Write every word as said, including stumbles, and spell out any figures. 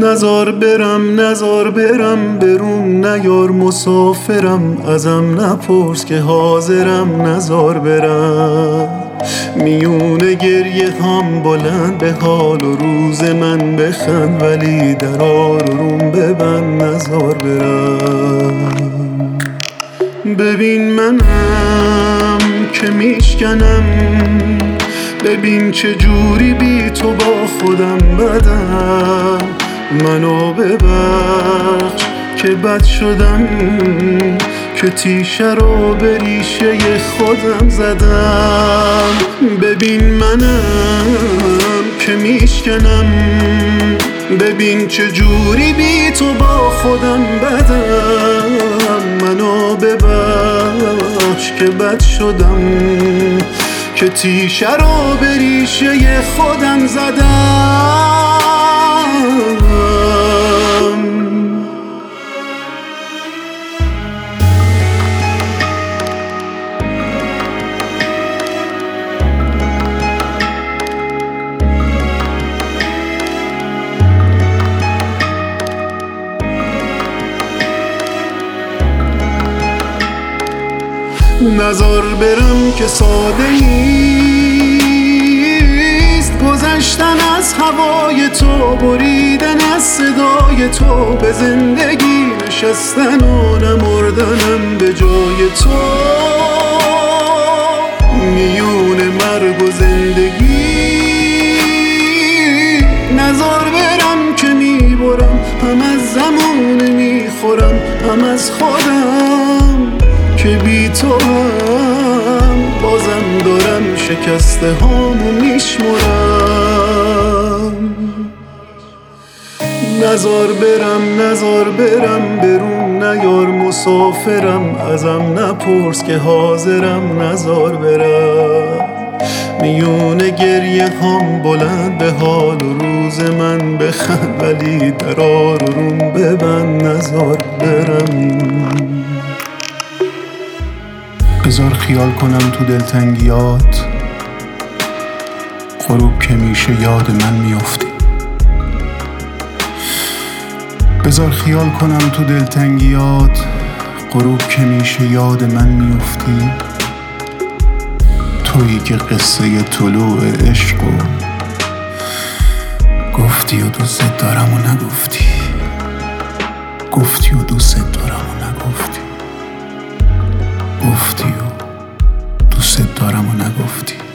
نزار برم نزار برم برون نیار مسافرم، ازم نپرس که حاضرم نزار برم. میونه گریه هم بلند به حال و روز من بخند، ولی در آروم ببند نزار برم. ببین منم که میشکنم، ببین چه جوری بی تو با خودم بدم. منو ببخش که بد شدم، که تیشه رو به ریشه خودم زدم. ببین منم که میشکنم، ببین چه جوری بی تو با خودم بدم. منو ببخش که بد شدم، که تیشه رو به ریشه خودم زدم. نزار برم که ساده نیست گذشتن از هوای تو، بریدن از صدای تو، به زندگی نشستن و نمردنم به جای تو. میون مرگ و زندگی نزار برم که میبرم، هم از زمان میخورم هم از خودم، که بی تو هم بازم دارم شکسته هامو میشمرم. نزار برم نزار برم برون نیار مسافرم، ازم نپرس که حاضرم نزار برم. میونه گریه هم بلند به حال و روز من بخند، ولی در آروم ببند نزار برم. بذار خیال کنم تو دلتنگیات، غروب که میشه یاد من میافتی. بذار خیال کنم تو دلتنگیات، غروب که میشه یاد من میافتی. تویی که قصه طلوع عشق و گفتی و دوست دارم و نگفتی، گفتی و دوست دارم و نگفتی، گفتی و دوست دارم و نگفتی.